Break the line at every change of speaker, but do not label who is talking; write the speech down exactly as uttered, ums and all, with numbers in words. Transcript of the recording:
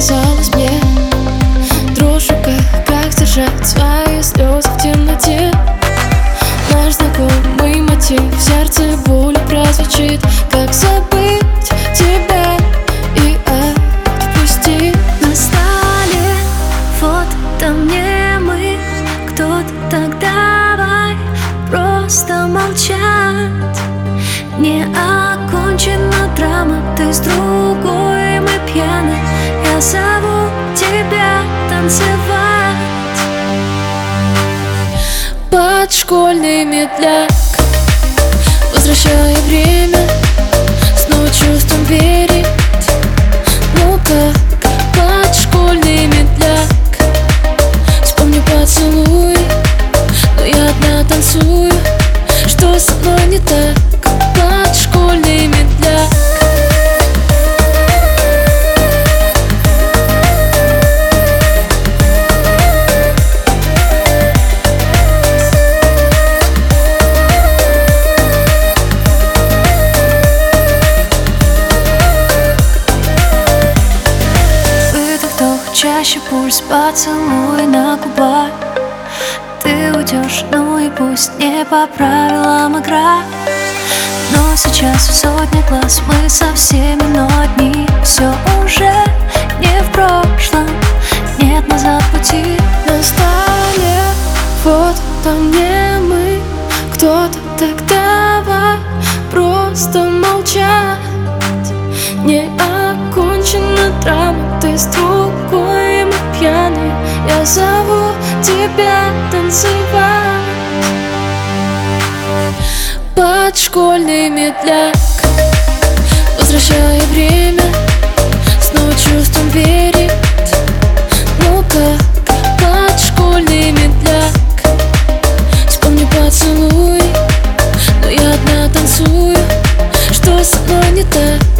казалось мне. Дрожь в руках, как сдержать свои слезы в темноте. Наш знакомый мотив, в сердце боль прозвучит. Как забыть тебя и отпустить?
На столе фото мне мы, кто-то так давай просто молчать. Не окончена драма, ты с другой, мы пьяны. Я зову тебя танцевать
под школьный медляк, возвращая время, снова чувством верить. Ну как под школьный медляк, вспомню поцелуй, но я одна танцую. Что со мной не так? Под школьный медляк.
Чаще пульс, поцелуй на губах. Ты уйдешь, ну и пусть не по правилам игра. Но сейчас в сотне глаз мы со всеми, но одни. Все уже не в прошлом, нет назад пути.
На столе фото мне мы, кто-то так давай просто молчать. Не окончена драма, ты с другой, мы пьяны. Я зову тебя танцевать под школьный медляк, возвращая время, снова чувством верить. Ну как под школьный медляк, вспомню поцелуй, но я одна танцую. Что со мной не так?